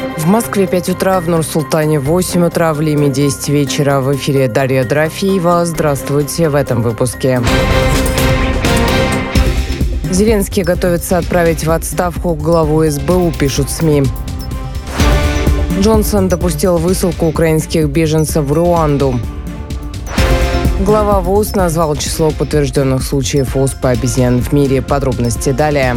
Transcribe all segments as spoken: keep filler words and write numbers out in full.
В Москве пять утра, в Нур-Султане восемь утра, в Лиме десять вечера. В эфире Дарья Дорофеева. Здравствуйте в этом выпуске. Зеленский готовится отправить в отставку главу эс бэ у, пишут СМИ. Джонсон допустил высылку украинских беженцев в Руанду. Глава ВОЗ назвал число подтвержденных случаев оспы обезьян в мире. Подробности далее.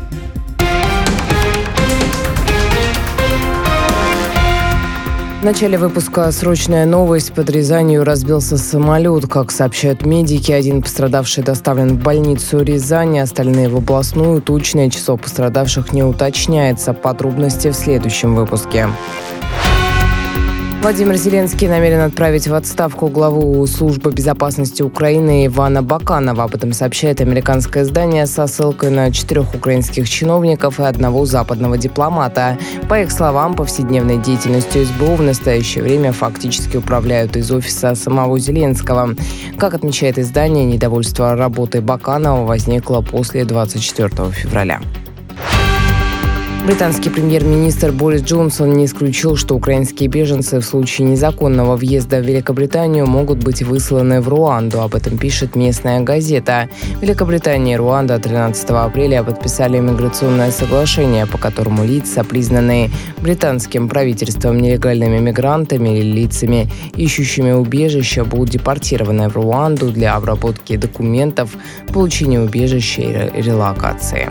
В начале выпуска срочная новость. Под Рязанью разбился самолет. Как сообщают медики, один пострадавший доставлен в больницу Рязани, остальные в областную. Точное число пострадавших не уточняется. Подробности в следующем выпуске. Владимир Зеленский намерен отправить в отставку главу службы безопасности Украины Ивана Баканова. Об этом сообщает американское издание со ссылкой на четырех украинских чиновников и одного западного дипломата. По их словам, повседневной деятельностью эс бэ у в настоящее время фактически управляют из офиса самого Зеленского. Как отмечает издание, недовольство работой Баканова возникло после двадцать четвёртого февраля. Британский премьер-министр Борис Джонсон не исключил, что украинские беженцы в случае незаконного въезда в Великобританию могут быть высланы в Руанду. Об этом пишет местная газета. Великобритания и Руанда тринадцатого апреля подписали миграционное соглашение, по которому лица, признанные британским правительством нелегальными мигрантами или лицами, ищущими убежища, будут депортированы в Руанду для обработки документов, получения убежища и релокации.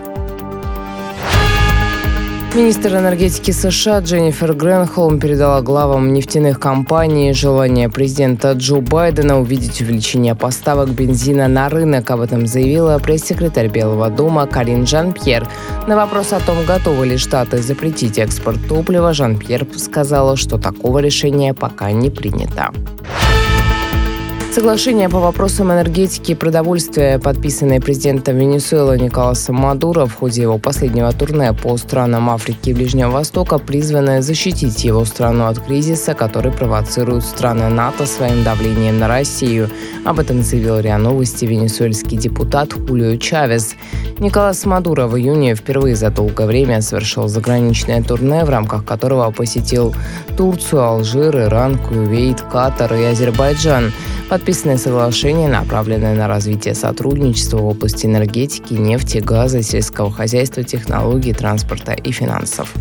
Министр энергетики США Дженнифер Грэнхолм передала главам нефтяных компаний желание президента Джо Байдена увидеть увеличение поставок бензина на рынок. Об этом заявила пресс-секретарь Белого дома Карин Жан-Пьер. На вопрос о том, готовы ли Штаты запретить экспорт топлива, Жан-Пьер сказала, что такого решения пока не принято. Соглашение по вопросам энергетики и продовольствия, подписанное президентом Венесуэлы Николасом Мадуро в ходе его последнего турне по странам Африки и Ближнего Востока, призвано защитить его страну от кризиса, который провоцируют страны НАТО своим давлением на Россию. Об этом заявил РИА Новости венесуэльский депутат Хулио Чавес. Николас Мадуро в июне впервые за долгое время совершил заграничное турне, в рамках которого посетил Турцию, Алжир, Иран, Кувейт, Катар и Азербайджан. Подписанное соглашение, направленное на развитие сотрудничества в области энергетики, нефти, газа, сельского хозяйства, технологий, транспорта и финансов.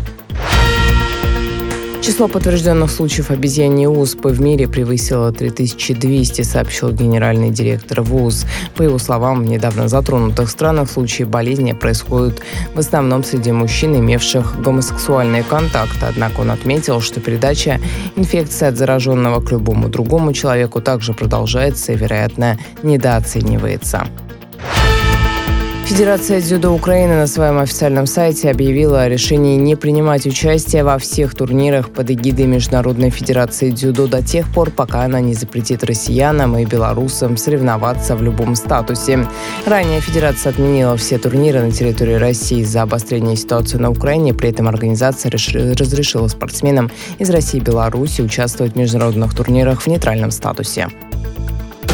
Число подтвержденных случаев обезьяньей оспы в мире превысило три тысячи двести, сообщил генеральный директор ВОЗ. По его словам, в недавно затронутых странах случаи болезни происходят в основном среди мужчин, имевших гомосексуальные контакты. Однако он отметил, что передача инфекции от зараженного к любому другому человеку также продолжается и, вероятно, недооценивается. Федерация дзюдо Украины на своем официальном сайте объявила о решении не принимать участие во всех турнирах под эгидой Международной Федерации дзюдо до тех пор, пока она не запретит россиянам и белорусам соревноваться в любом статусе. Ранее Федерация отменила все турниры на территории России из-за обострения ситуации на Украине. При этом организация разрешила спортсменам из России и Беларуси участвовать в международных турнирах в нейтральном статусе.